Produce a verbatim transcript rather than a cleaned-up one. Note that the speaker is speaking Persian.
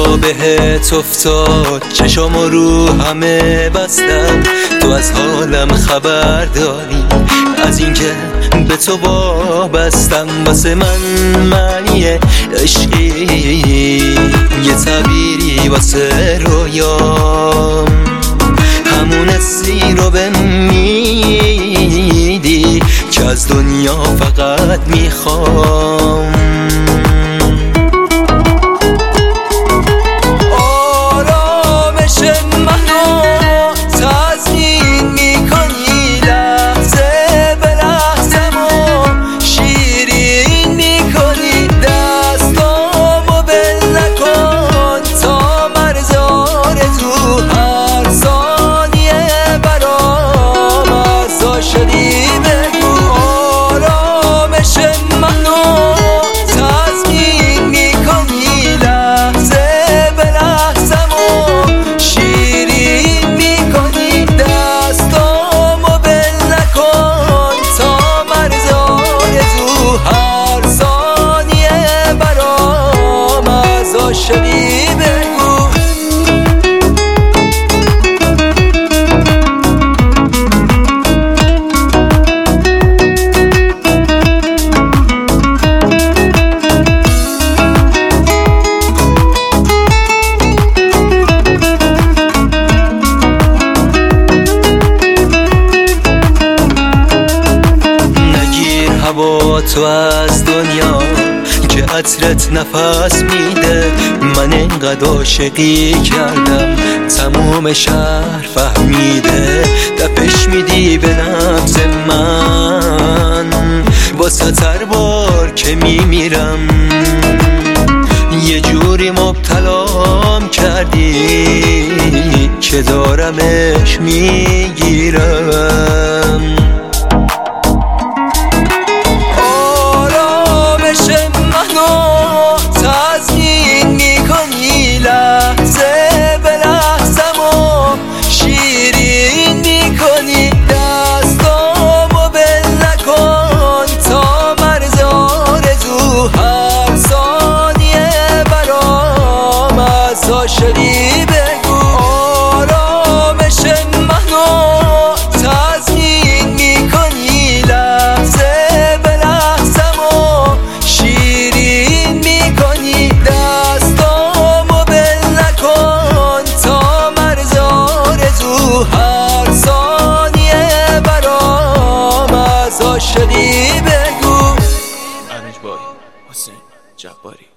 جا بهت افتاد چشم رو همه بستم، تو از حالم خبر داری، از اینکه به تو وابستم. واسه من معنی عشقی یه تعبیری واسه رویام، همون حسی رو به میدی که از دنیا فقط میخوام. شدی بگو نگیر هوا تو از دنیا که عطرت نفس میده. من اینقدر عاشقی کردم تموم شهر فهمیده، دپش میدی به نبض من واسه هر بار که میمیرم. یه جوری مبتلام کردی که دارمش میگیرم. تزیین میکنی لحظه به لحظه‌مو، شیرین میکنی دستامو بل نکن تا مرز آرزو هر ثانیه برام ازا شدی بگو. آرامش منو تزیین میکنی لحظه به لحظه‌مو، شیرین میکنی دستامو بل نکن تا مرز آرزو هر ثانیه برام ازا شدی بگو. انج بای حسین جباری.